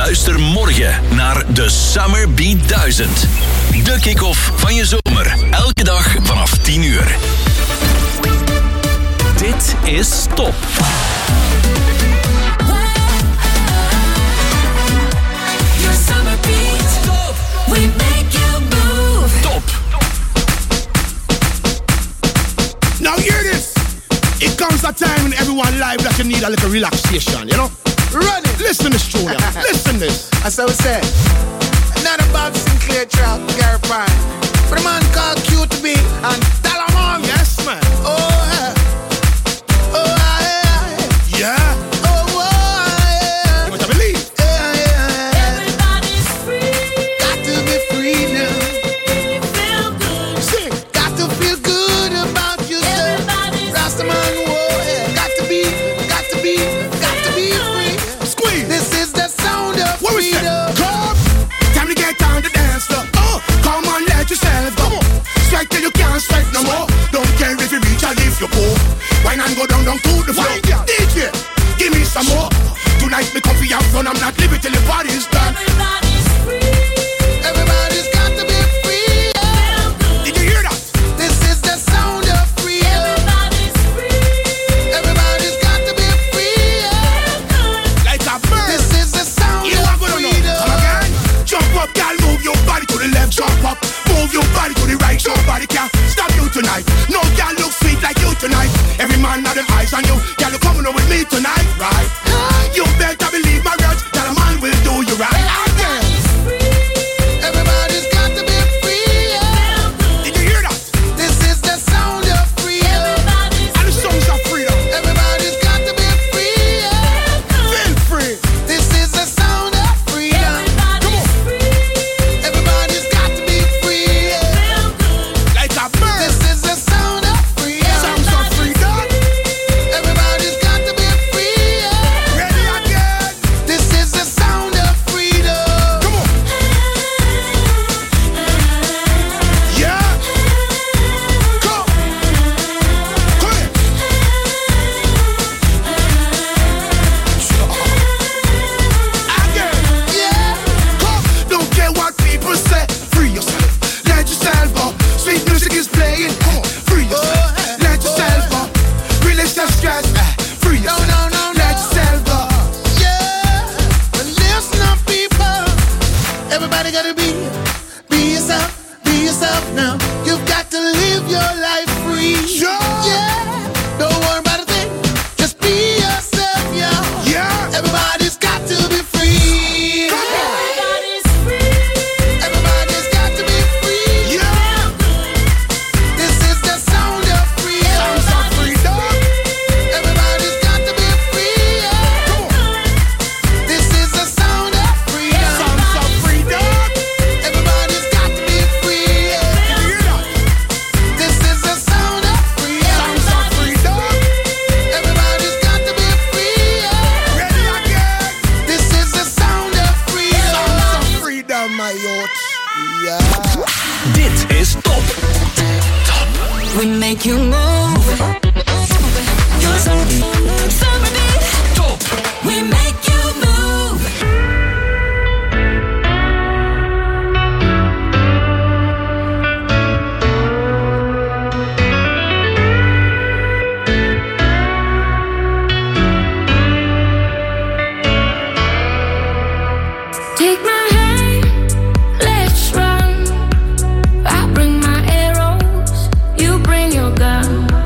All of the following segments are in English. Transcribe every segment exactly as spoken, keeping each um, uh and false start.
Luister morgen naar de Summer Beat duizend. De kick-off van je zomer. Elke dag vanaf tien uur. Dit is Top. Your summer beat. Top. We make you move. Top. Now hear this. It comes a time in everyone's life that you need a little relaxation, you know? Run it. Listen to this tune. Listen this. That's how we say. Not a Bob Sinclair track, Gary Pine. But a man called Q to be and Talamon. Yes, man. Oh, yeah. Oh, yeah. Yeah. Oh, oh, yeah. You want to believe? Yeah, yeah. Everybody's free. Got to be free now. Feel good. Sing. Got to feel good about yourself. Everybody's Rastaman, whoa, yeah. Got to be, got to be, got to be free. Squeeze. This is the sound of What we say? freedom. Come. Time to get on the dance floor. Oh, come on, let yourself go. Strike till you can't strike no more. Don't care if you reach or if you poor. Wine and go down, down to the floor. D J, give me some more. Tonight me come for your fun. I'm not leaving till the party's done. Everybody's free. Everybody's got to be free. Feel good. Did you hear that? This is the sound of freedom. Everybody's free. Everybody's got to be free. Feel good. Like a bird. This is the sound You of are gonna know. freedom. Come again. Jump up, girl. Move your body to the left. Jump up. Move your body to the right. Nobody can stop you tonight. No girl look sweet like you tonight. Every man have them eyes on you. Girl, you coming up with me tonight, right? You better believe my words. That a man will do you right. Again. Everybody's got to be free. Did you hear that? This is the sound of freedom. And the songs of freedom. Everybody's got to be free. Feel free. This is the sound of freedom. Come on. Everybody's got to be free. Like a bird. This is the sound of freedom. Songs of freedom. Everybody's got to be free. Ready again. This is the sound of freedom. Come on. Yeah. Come. Come here. Again. Yeah. Come. Don't care what people say. Free yourself. Let yourself go. Sweet music is playing. Come on. Free yourself. Let yourself go. Release the stress. Free No, yourself. no, no, no. Let yourself go. Yeah. But listen up, people. Everybody gotta be, be yourself, be yourself now. You've got to live your life free. Sure. Yeah. Don't worry about a thing. Just be yourself, yeah. Yeah. Everybody's got to be free. Come on. Everybody's free. Everybody's got to be free. Yeah. This is the sound of freedom. Sounds of freedom. Everybody's got to be free. Come on. This is the sound of freedom. Sounds of freedom. Everybody's got to be free. Did you hear that? This is the sound of freedom. Sounds of freedom. Everybody's got to be free. Ready again. This is the sound of freedom. Sounds of freedom, my youth. Yeah. Dit is Top. We make you move. Your summer beat. Top. We make you move. Take my hand, let's run. I bring my arrows, you bring your gun.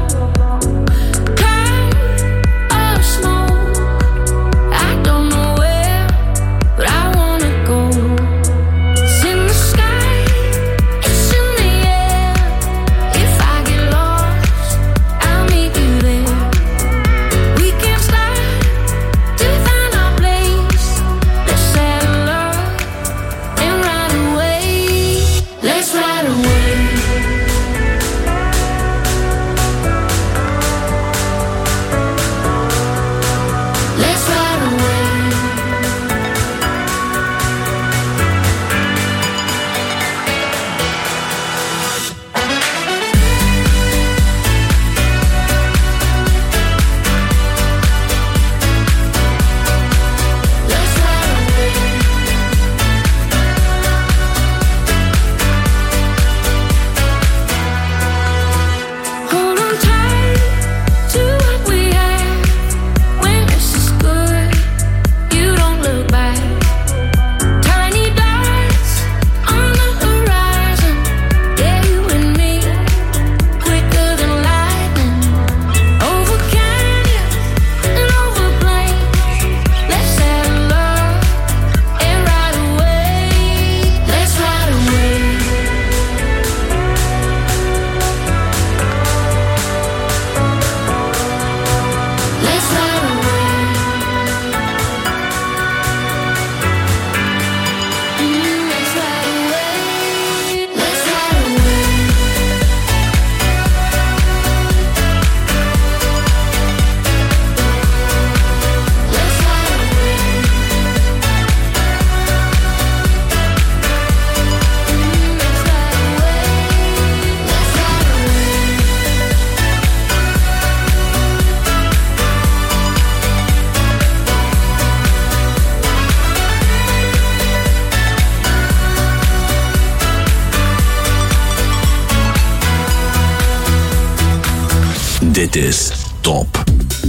Dit is Top.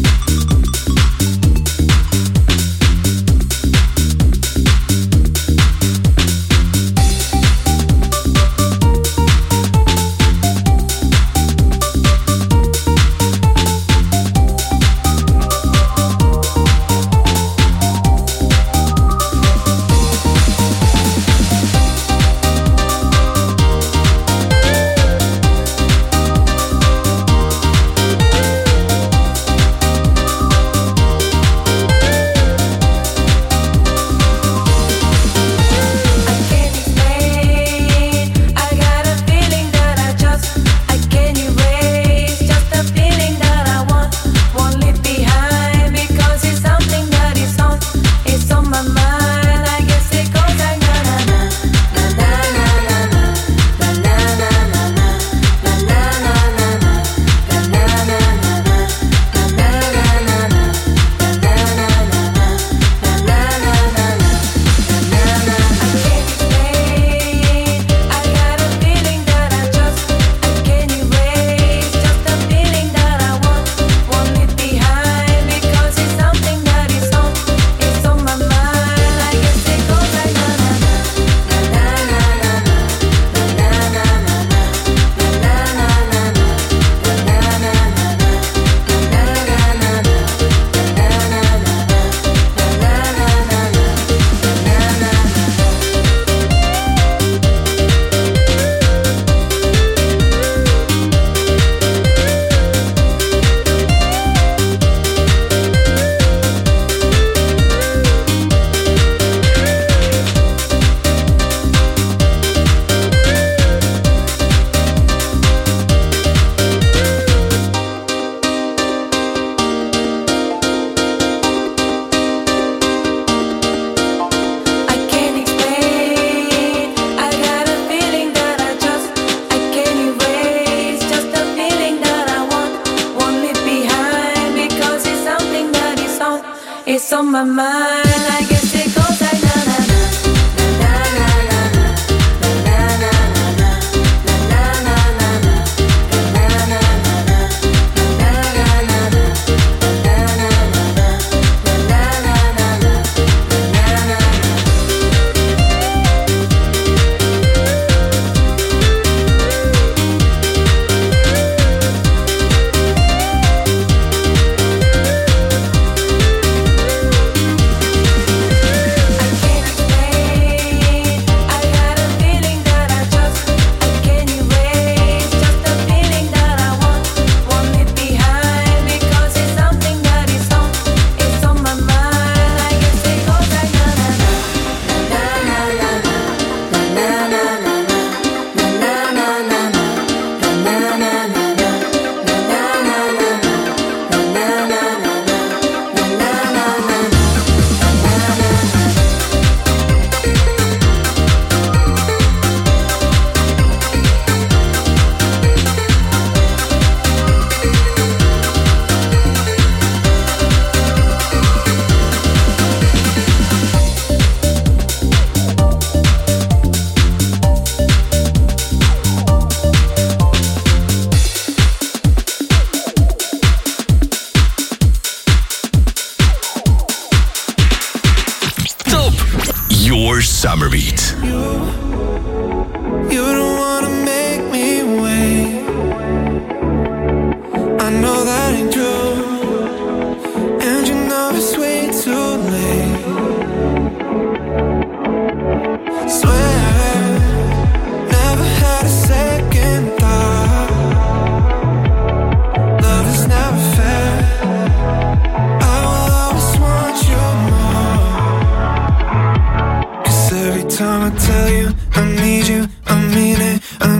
Summer Beat. You, you don't wanna make me wait. I know that ain't true, and you know it's way too late. Swear, never had a second thought. Love is never fair. I will always want you more. 'Cause every time I tell you I need you, I mean it. I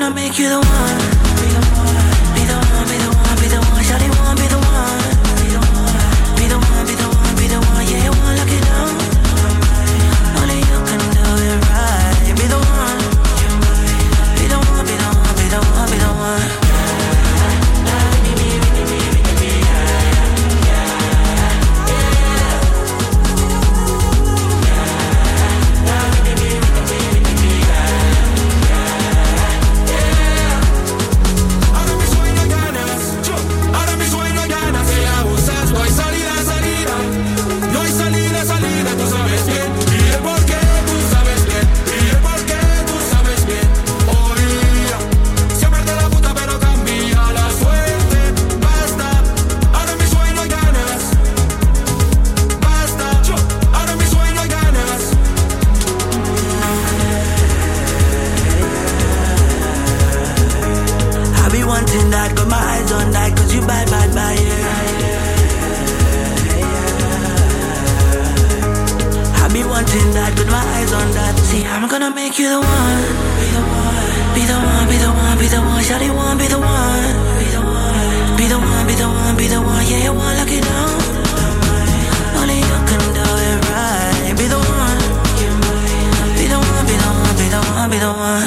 gonna make you the one. Be the one, be the one, be the one, be the one. Shawty wanna be the one. Be the one, be the one, be the one, be the one. Yeah, you wanna lock it down. Only you can do it right. Be the one. Be the one, be the one, be the one, be the one. That, got my eyes on that, cause you bad, bad, bad, yeah. I be wanting that, got my eyes on that. See, I'm gonna make you the one. Be the one, be the one, be the one, be the one. Shawty want be the one. Be the one, be the one, be the one, be the one. Yeah, you want lock it down. Only you can do it right. Be the one. Be the one, be the one, be the one, be the one.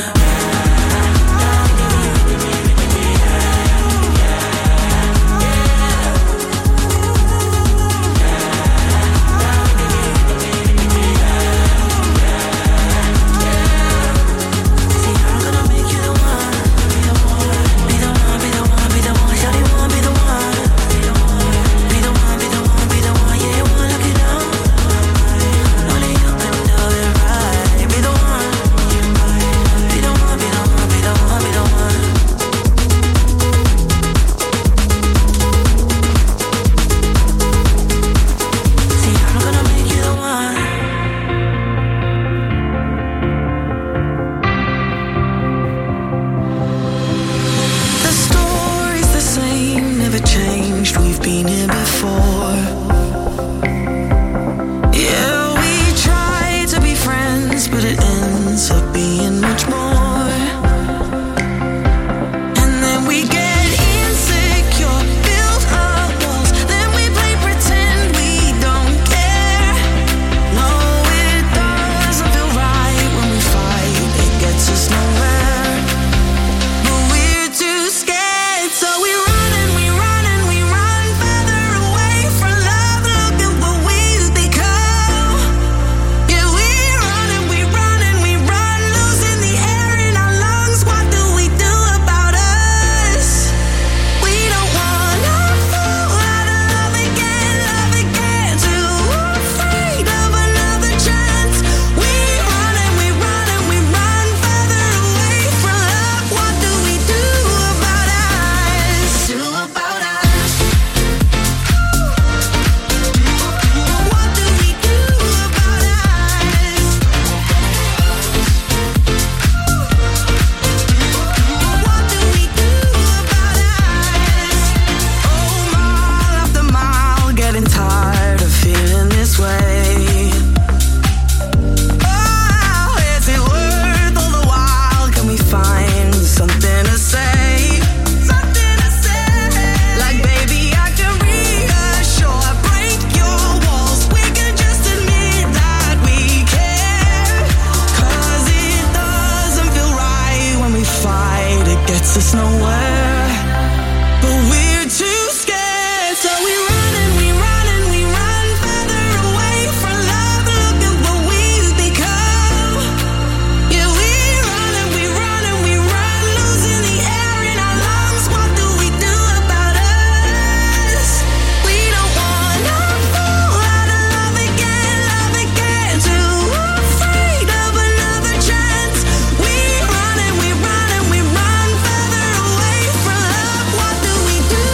We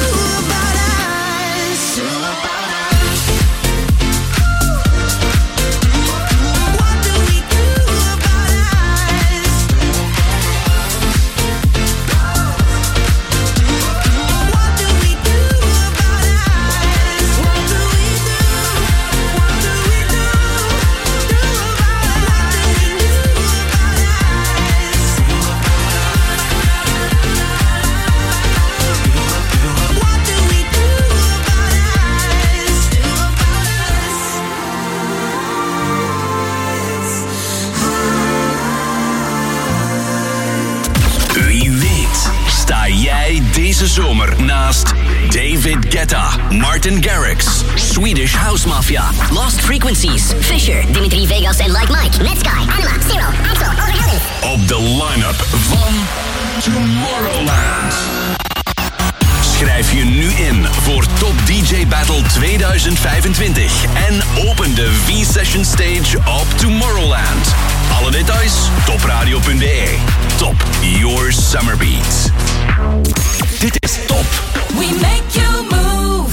jij deze zomer naast David Guetta, Martin Garrix, Swedish House Mafia, Lost Frequencies, Fisher, Dimitri Vegas en Like Mike, Netsky, Anima, Zero, Axel, Overhelden. op de line-up van Tomorrowland. Schrijf je nu in voor Top D J Battle tweeduizend vijfentwintig en open de V-Session Stage op Tomorrowland. Alle details topradio punt b e. Top, your summer beat. Dit is Top. We make you move.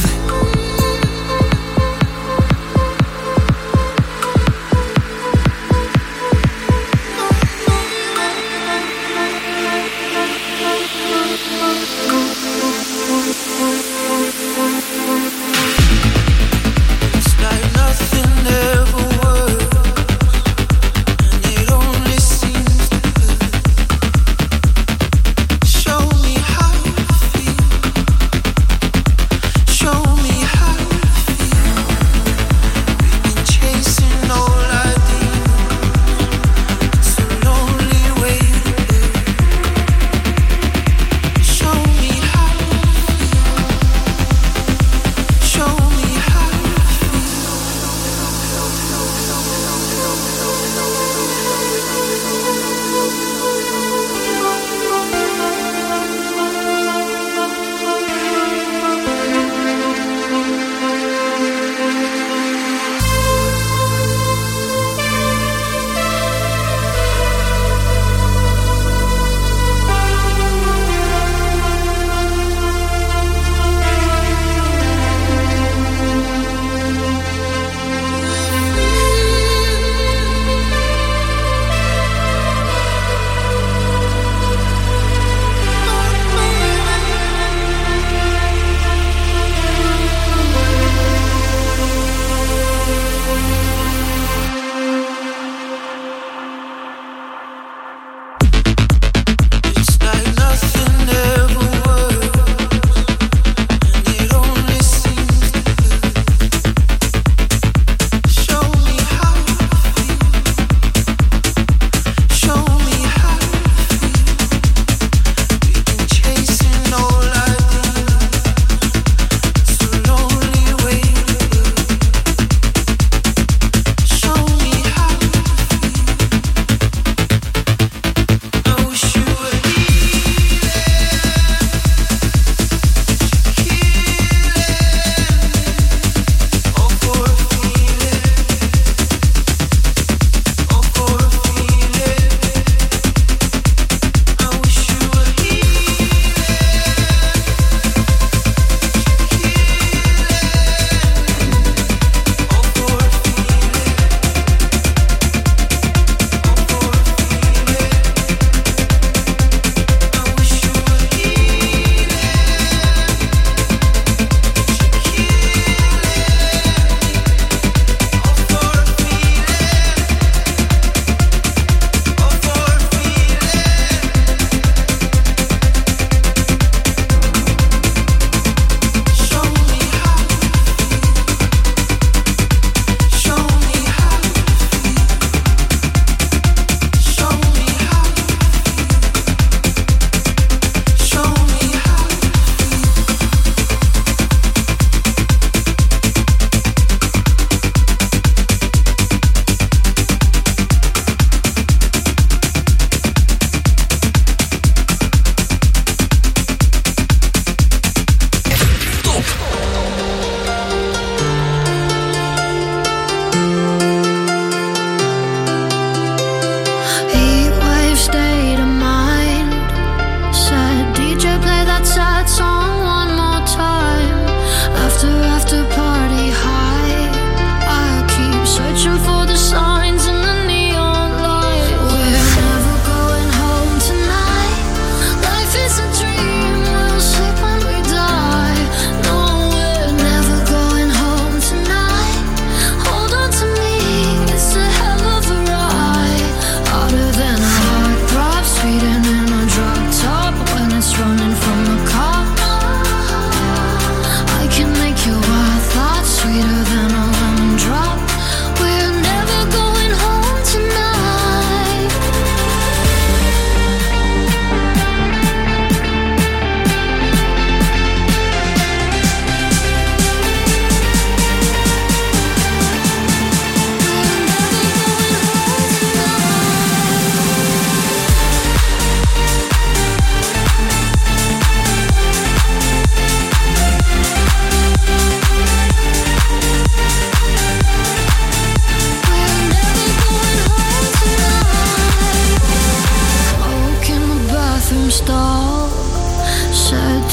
Show me how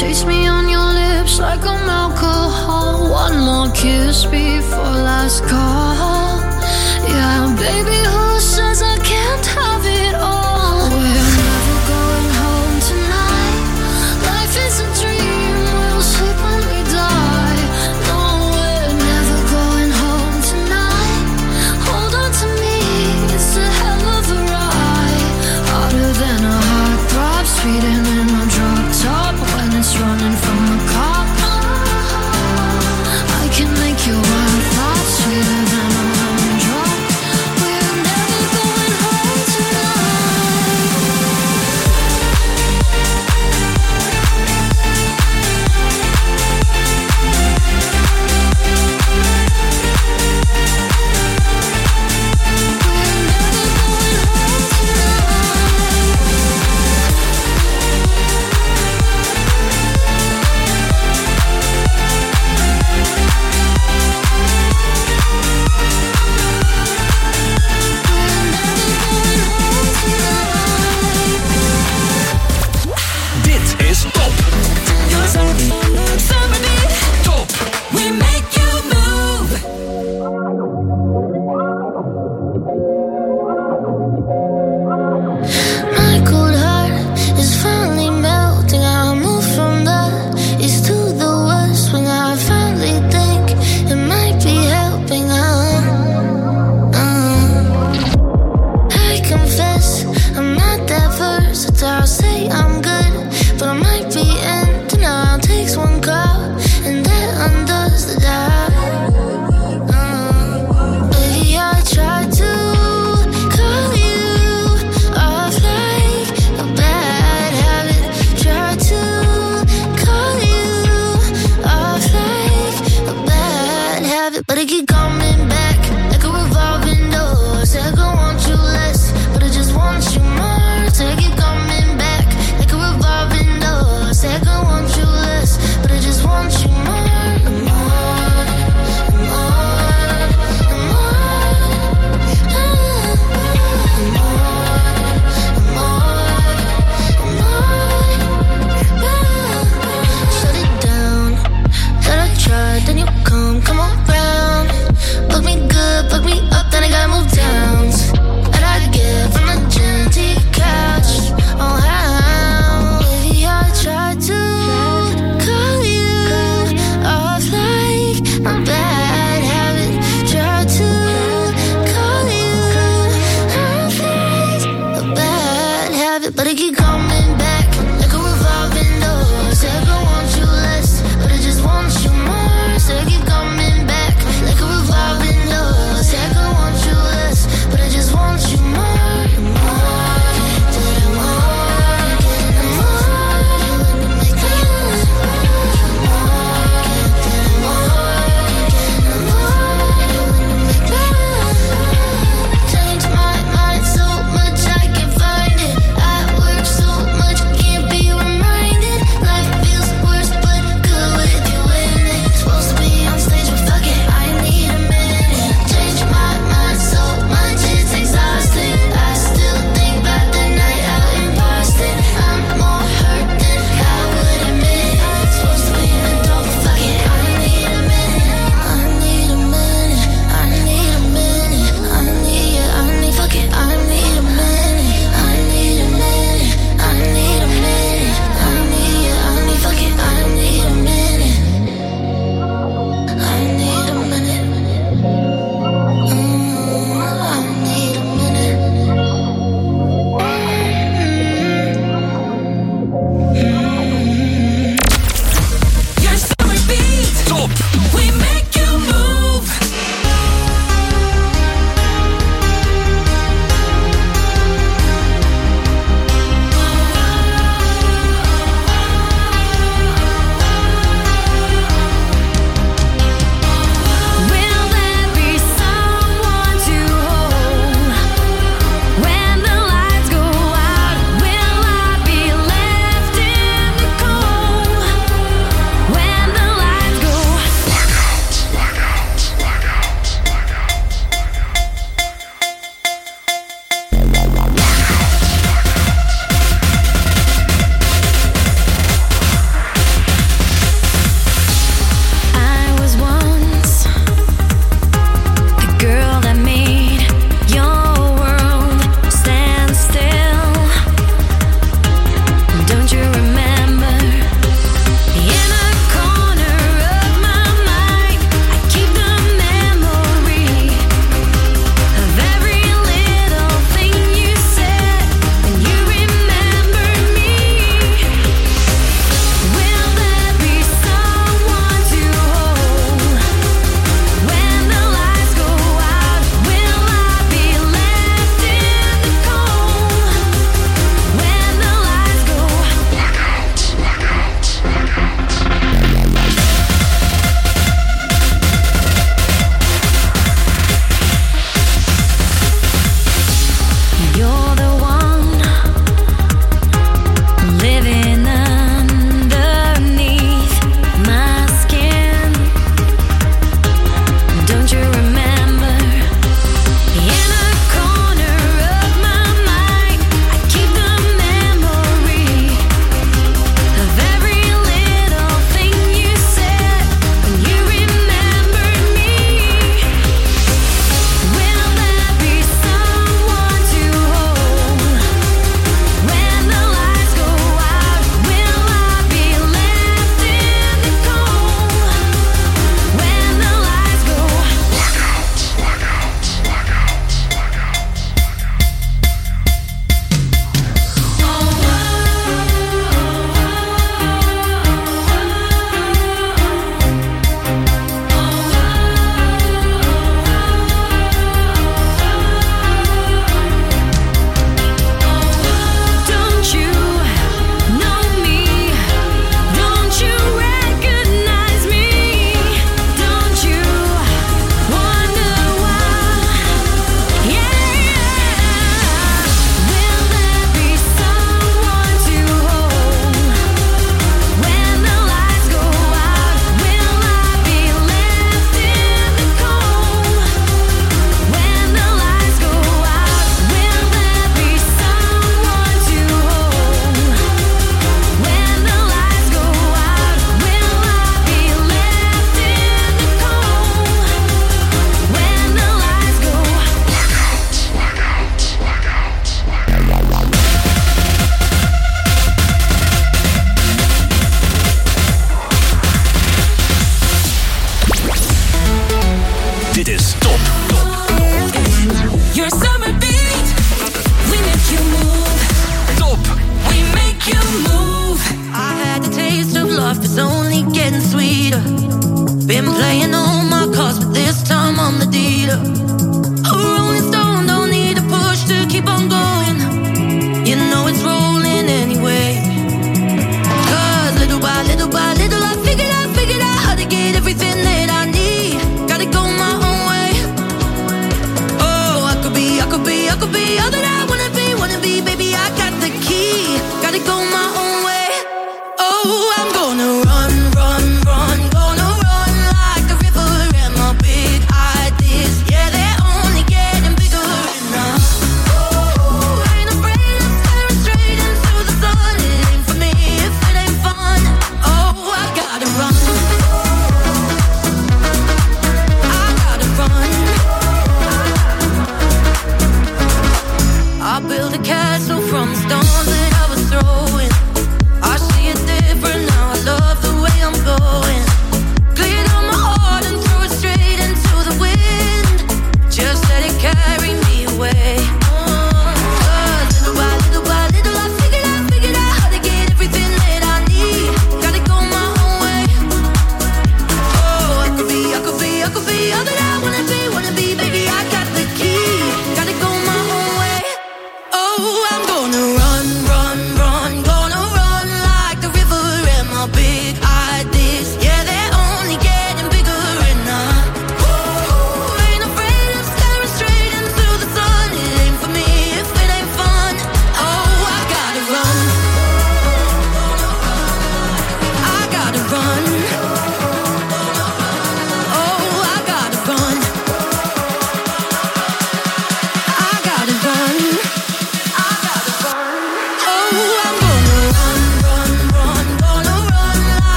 Taste me on your lips like I'm alcohol. One more kiss before last call. Yeah, baby, who says I can't have it all? We're never going home tonight. Life is a dream, we'll sleep when we die. No, we're never going home tonight. Hold on to me, it's a hell of a ride. Harder than a heartthrob, speeding in a drop top. When it's running from the cop, I can make your world not sweeter than a lemon drop. We're never going home tonight.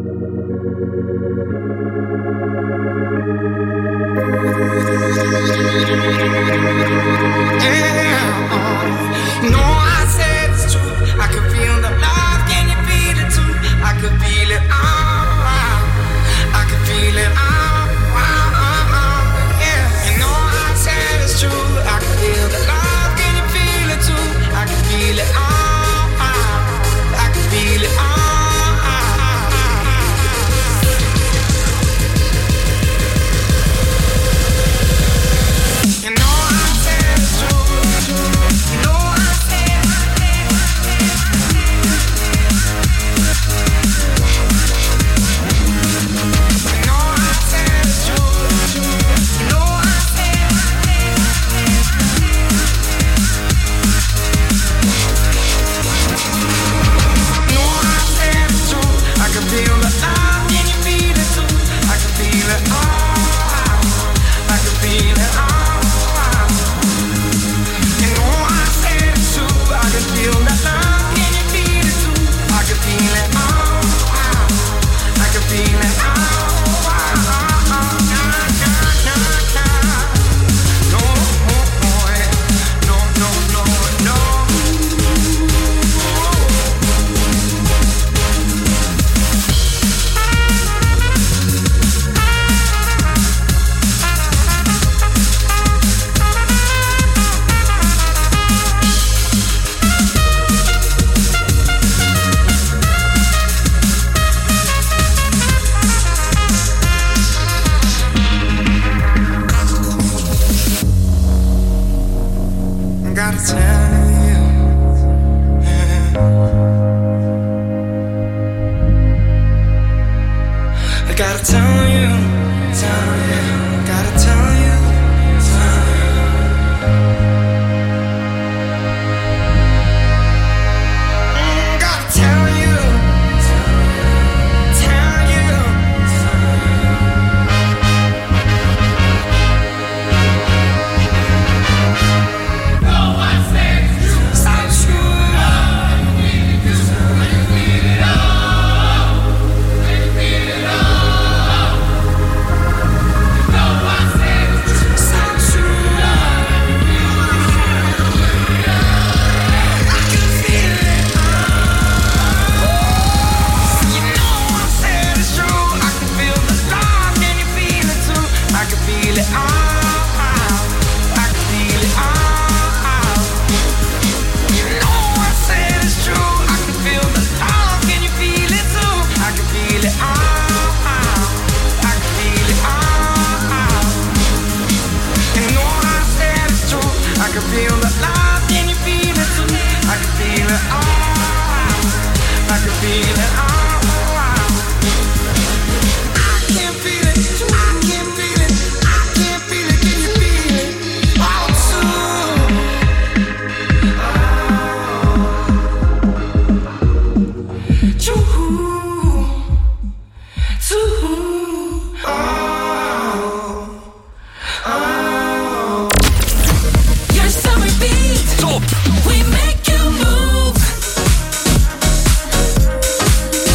We make you move.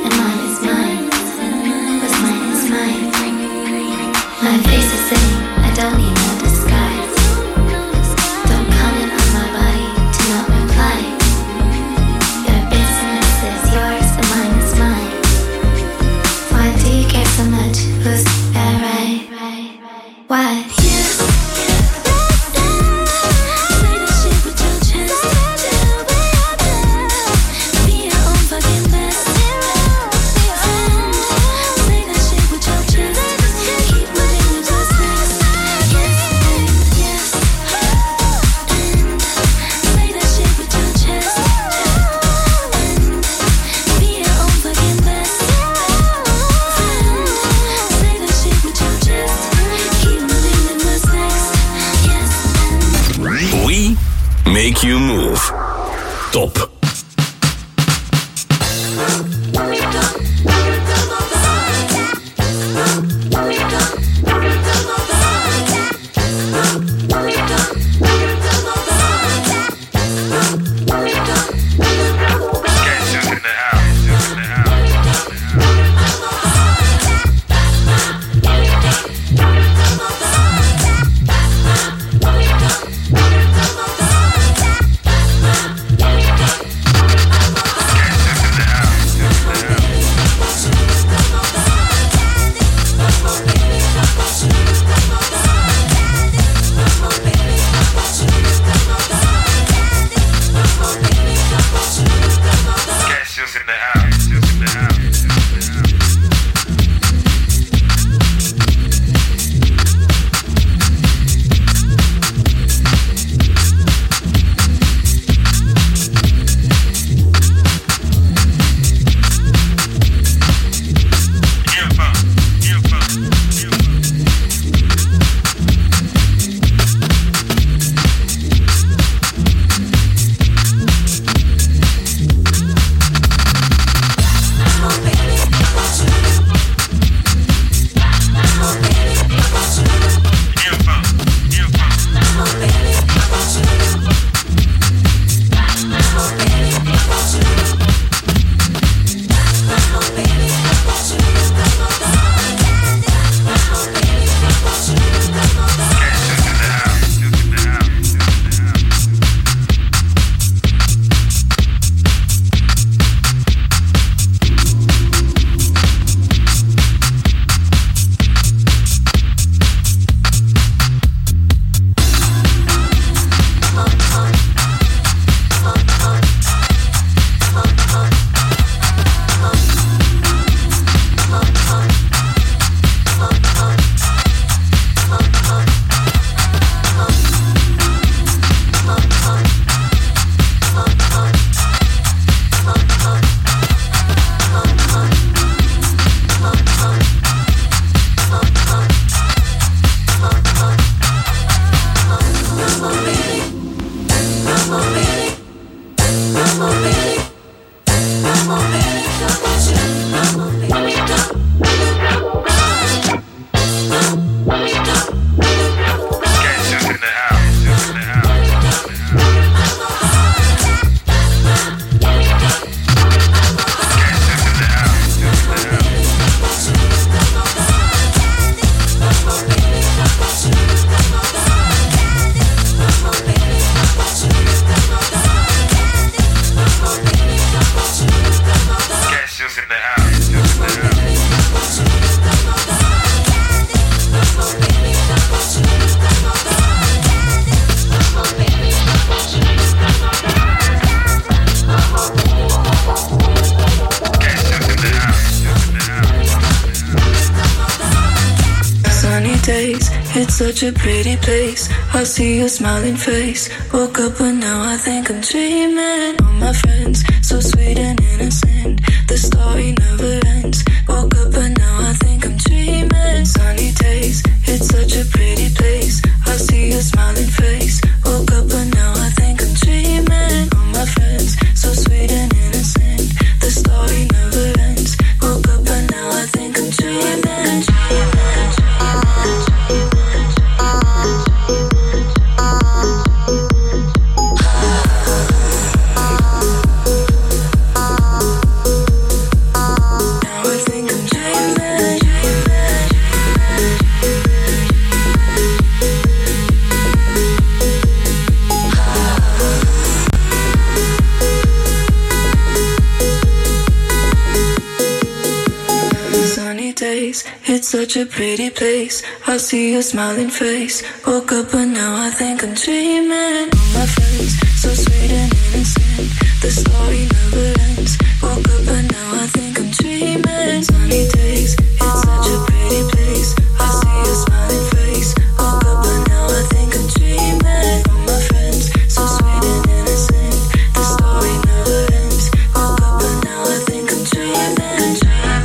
and mine is mine. What's mine is mine. My face is saying I don't need no disguise. Don't comment on my body to not reply. Your business is yours and mine is mine. Why do you care so much? Who's that right? Why? Make you move. Top. It's such a pretty place. I see your smiling face. Woke up but now I think I'm dreaming. All my friends, so sweet and innocent. The story never ends. Woke up but now I think I'm dreaming. Sunny days, it's such a pretty place. I see your smiling face. Woke up but now I think I'm dreaming. All my friends, so sweet and innocent. The story never ends. Woke up but now I think I'm dreaming. days, it's such a pretty place. I see your smiling face. Woke up but now I think I'm dreaming. On my face, so sweet and innocent. The story never ends. Woke up but now I think I'm dreaming. Sunny days, it's such a pretty place. I see your smiling face. Woke up but now I think I'm dreaming. On my friends, so sweet and innocent. The story never ends. Woke up but now I think I'm dreaming.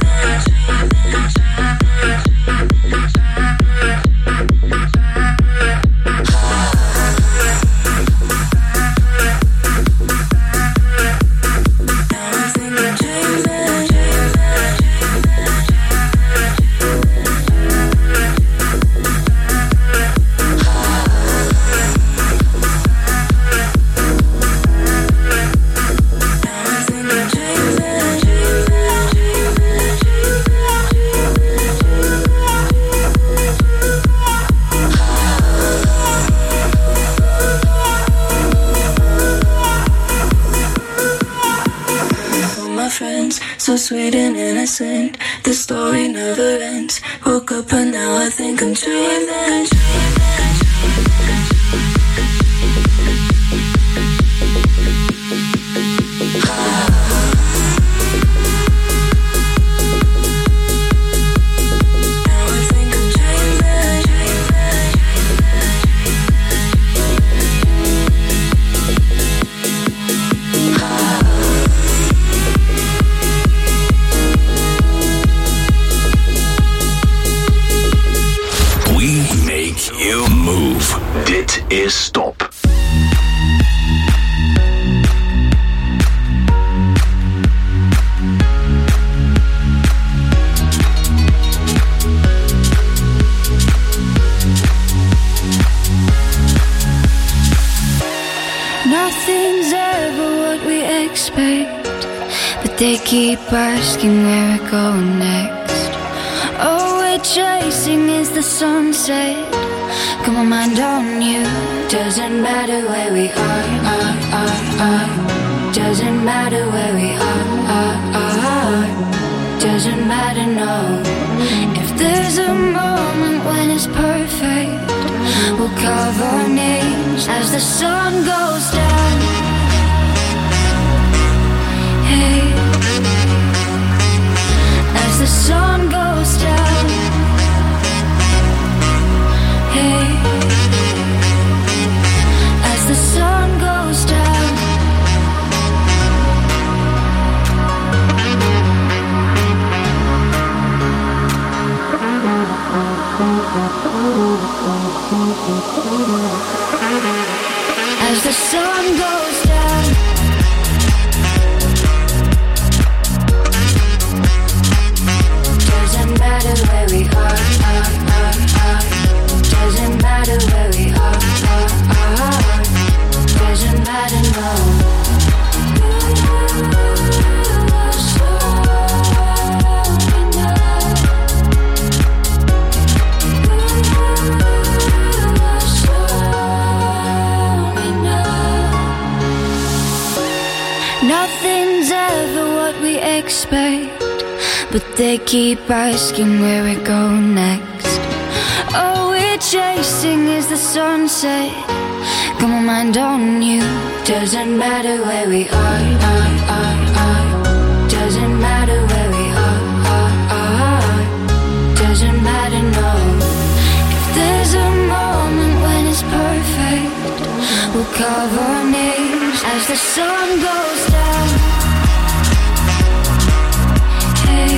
So sweet and innocent, the story never ends. Woke up and now I think I'm dreaming. Dit is Stop. Nothing's ever what we expect, but they keep asking where we're going next. All we're chasing is the sunset. Got my mind on you. Doesn't matter where we are, are, are, are. Doesn't matter where we are, are, are. Doesn't matter, no. If there's a moment when it's perfect, we'll carve our names as the sun goes down. Hey, as the sun goes down. Hey, as the sun goes down. As the sun goes down. Doesn't matter where we are, are, are, are. Doesn't matter where we are, are, are. Doesn't matter, no. Nothing's ever what we expect, but they keep asking where we're going next. All we're chasing is the sunset. Got my mind on you. Doesn't matter where we are, are, are, are. Doesn't matter where we are, are, are. Doesn't matter, no. If there's a moment when it's perfect, we'll carve our names as the sun goes down. Hey,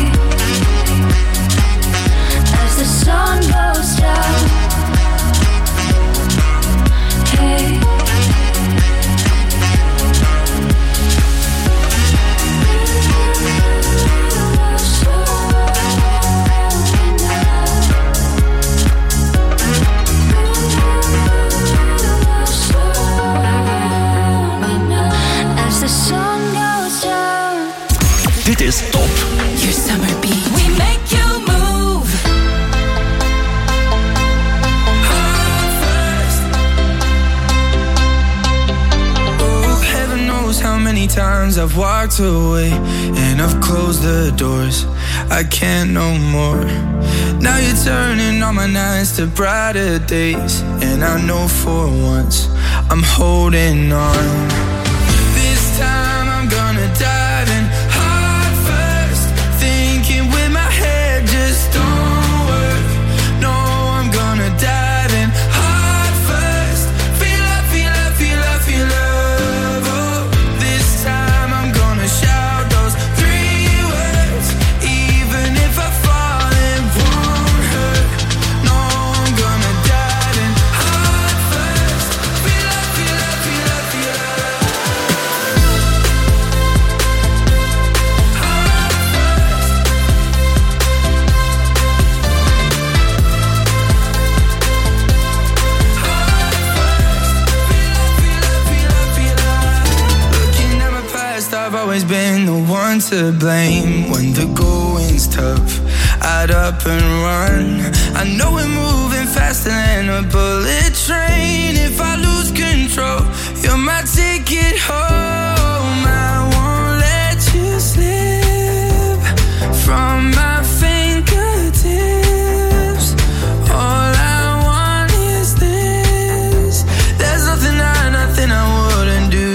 as the sun goes down. Hey, times I've walked away and I've closed the doors. I can't no more. Now you're turning all my nights to brighter days, and I know for once I'm holding on. This time I'm gonna dive in heart first, thinking with my head just don't work. No, I'm gonna dive in heart first. Feel love, feel love, feel love, feel love. Oh, this time I'm gonna shout those three words, even if I fall it won't hurt. No, I'm gonna dive in heart first. Feel love, feel love, feel love, feel love. I've always been the one to blame. When the going's tough, I'd up and run. I know we're moving faster than a bullet train. If I lose control, you're my ticket home. I won't let you slip from my fingertips. All I want is this. There's nothing I, nothing I wouldn't do.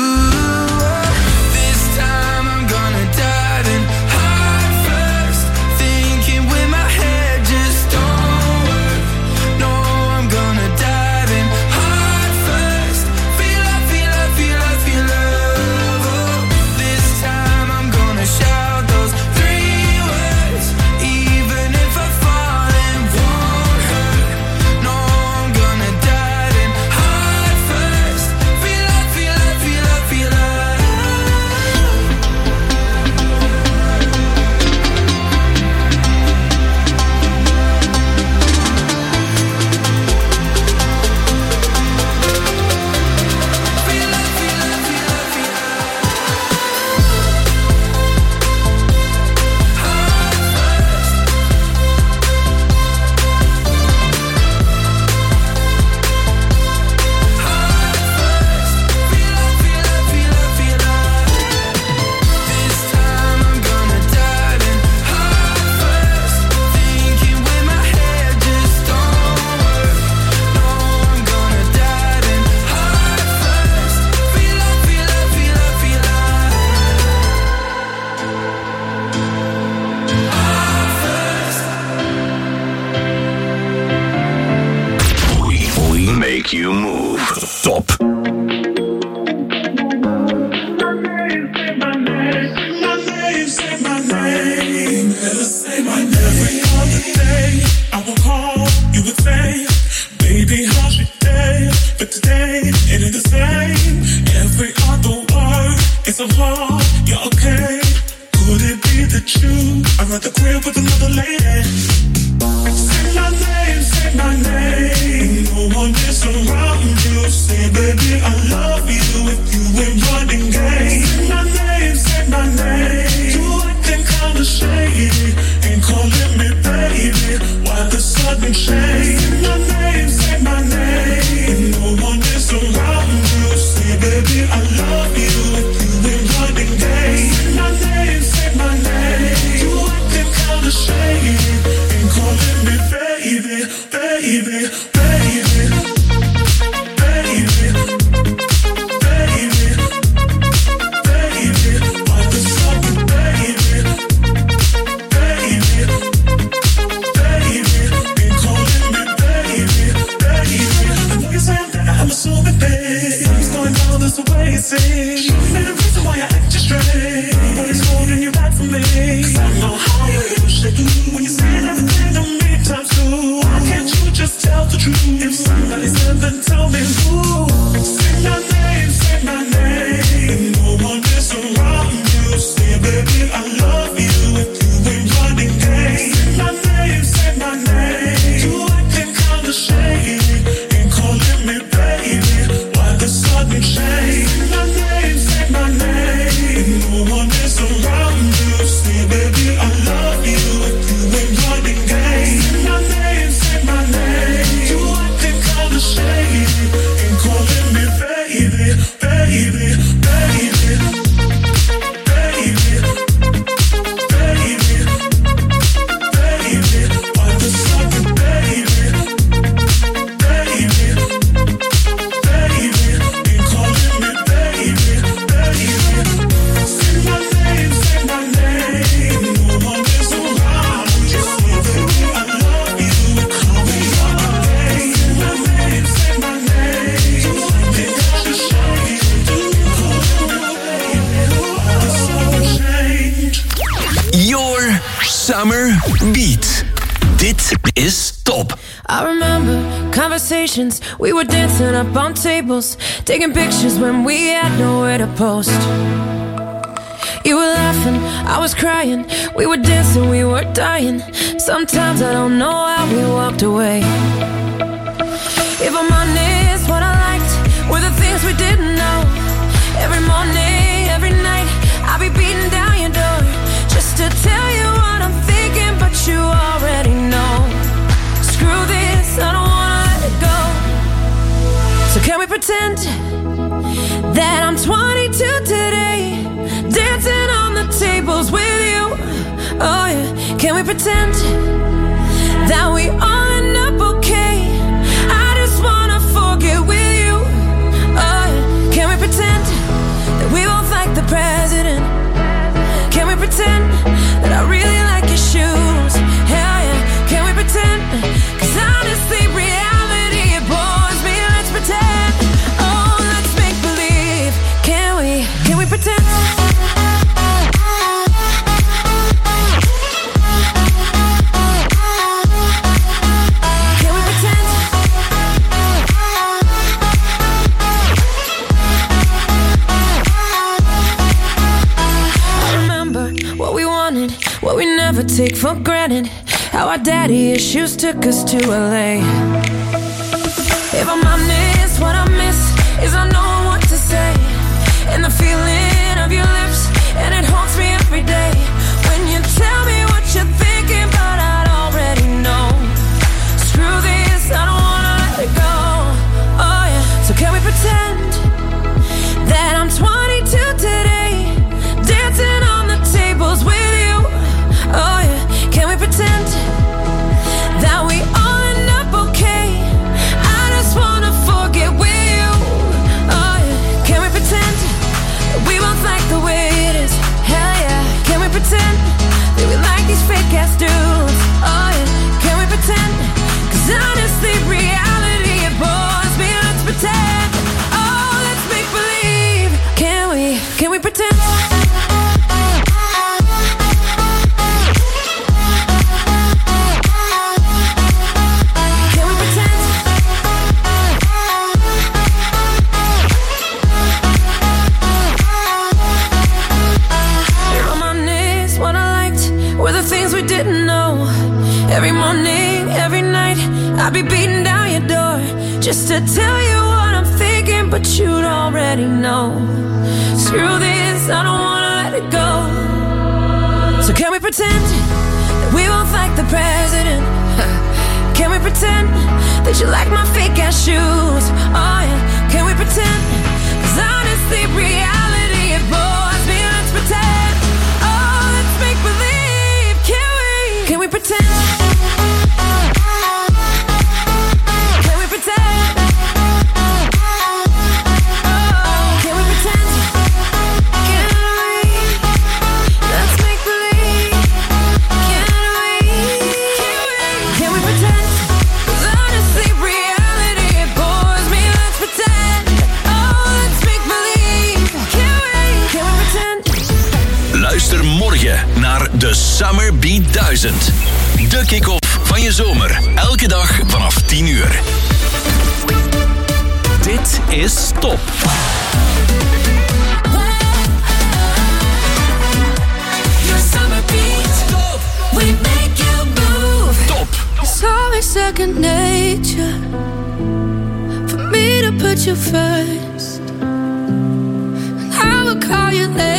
You move. Top. Calling Your Summer Beat. Dit is Top. I remember conversations, we were dancing up on tables, taking pictures when we had nowhere to post. You were laughing, I was crying, we were dancing, we were dying. Sometimes I don't know how we walked away. If I'm honest, what I liked were the things we didn't know. Every morning, every night, I'll be beating down your door just to tell you what I'm thinking, but you already know. Screw this, I don't wanna let it go. So can we pretend that I'm twenty-two today, dancing on the tables with you? Oh yeah, can we pretend that we all end up okay? I just wanna forget with you. Oh yeah, can we pretend that we both like the president? Can we pretend that I really like your shoes? Hell yeah, can we pretend? Cause honestly, reality, it bores me. Let's pretend. Oh, let's make believe. Can we, can we pretend? Can we pretend? I remember what we wanted, what we never take for granted, how our daddy issues took us to L A. If I'm honest, what I miss is I know what to say, and the feeling of your lips, and it haunts me every day. When you tell me what you're thinking, but I already know. Screw this, I don't wanna let it go. Oh yeah, so can we pretend that I'm twenty-two today, dancing on the tables with you? Oh yeah, can we pretend that we all end up okay? I just wanna forget with you. Oh yeah, can we pretend that we both like the way it is? Hell yeah, can we pretend that we like these fake ass dudes? Oh yeah, can we pretend? Cause honestly, reality, it bores me. Let's pretend. Oh, let's make believe. Can we, can we pretend? Didn't know. Every morning, every night, I'll be beating down your door just to tell you what I'm thinking, but you'd already know. Screw this, I don't wanna let it go. So can we pretend that we both like the president? Can we pretend that you like my fake ass shoes? Oh yeah, can we pretend? Cause honestly, reality, it bores me. Let's pretend. Oh, let's make believe. Can we pretend? Can we pretend? Oh, can we pretend? Can we? Let's make believe. Can we? Can we pretend? 'Cause honestly, reality, it bores me. Let's pretend. Oh, let's make believe. Can we? Can we pretend? Luister morgen naar de Summer Beat duizend. De kick-off van je zomer. Elke dag vanaf tien uur. Dit is Top. Your summer beat. Top. We make you move. Top. It's always second nature for me to put you first. And I will call you later.